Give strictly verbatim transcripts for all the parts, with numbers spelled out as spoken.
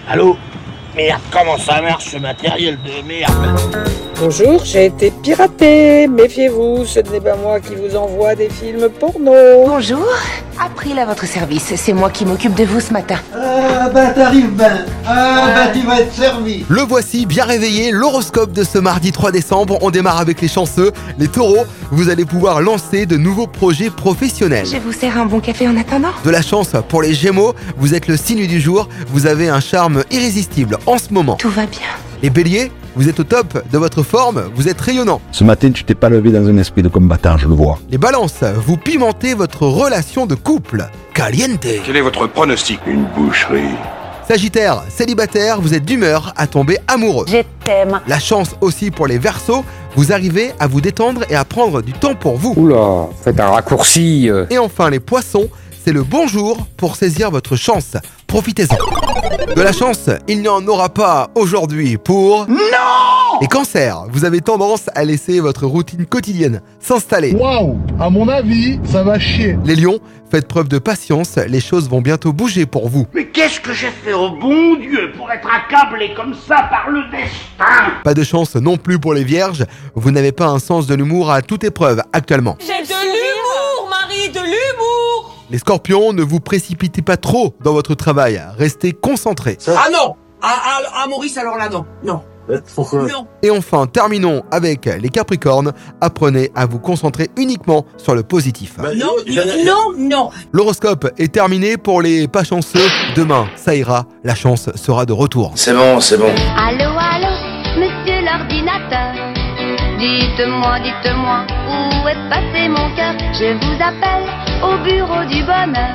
Allô? Merde, comment ça marche ce matériel de merde? Bonjour, j'ai été piraté. Méfiez-vous, ce n'est pas moi qui vous envoie des films porno. Bonjour, April à votre service. C'est moi qui m'occupe de vous ce matin. Ah bah t'arrives ben. Ah bah tu vas être servi. Le voici bien réveillé, l'horoscope de ce mardi trois décembre. On démarre avec les chanceux, les taureaux. Vous allez pouvoir lancer de nouveaux projets professionnels. Je vous sers un bon café en attendant. De la chance pour les gémeaux, vous êtes le signe du jour. Vous avez un charme irrésistible en ce moment. Tout va bien. Les béliers, vous êtes au top de votre forme, vous êtes rayonnant. Ce matin, tu t'es pas levé dans un esprit de combattant, je le vois. Les balances, vous pimentez votre relation de couple. Caliente. Quel est votre pronostic? Une boucherie. Sagittaire, célibataire, vous êtes d'humeur à tomber amoureux. Je t'aime. La chance aussi pour les Verseaux, vous arrivez à vous détendre et à prendre du temps pour vous. Oula, faites un raccourci. euh. Et enfin les Poissons, c'est le bon jour pour saisir votre chance. Profitez-en. De la chance, il n'y en aura pas aujourd'hui pour... Non! Les Cancers, vous avez tendance à laisser votre routine quotidienne s'installer. Waouh! À mon avis, ça va chier. Les Lions, faites preuve de patience, les choses vont bientôt bouger pour vous. Mais qu'est-ce que j'ai fait au bon Dieu pour être accablé comme ça par le destin? Pas de chance non plus pour les Vierges, vous n'avez pas un sens de l'humour à toute épreuve actuellement. J'ai de l'humour, Marie, de l'humour. Les Scorpions, ne vous précipitez pas trop dans votre travail, restez concentrés. Ah non! Ah, ah, ah Maurice, alors là, non. Non. Pourquoi? Non. Et enfin, terminons avec les Capricornes, apprenez à vous concentrer uniquement sur le positif. Bah, Non, je- je- non, non. L'horoscope est terminé pour les pas chanceux. Demain, ça ira, la chance sera de retour. C'est bon, c'est bon. Allô, allô, monsieur l'ordinateur. Dites-moi, dites-moi, où est passé mon cœur? Je vous appelle au bureau du bonheur,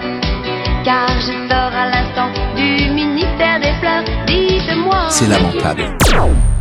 car je sors à l'instant du ministère des fleurs. Dites-moi. C'est lamentable.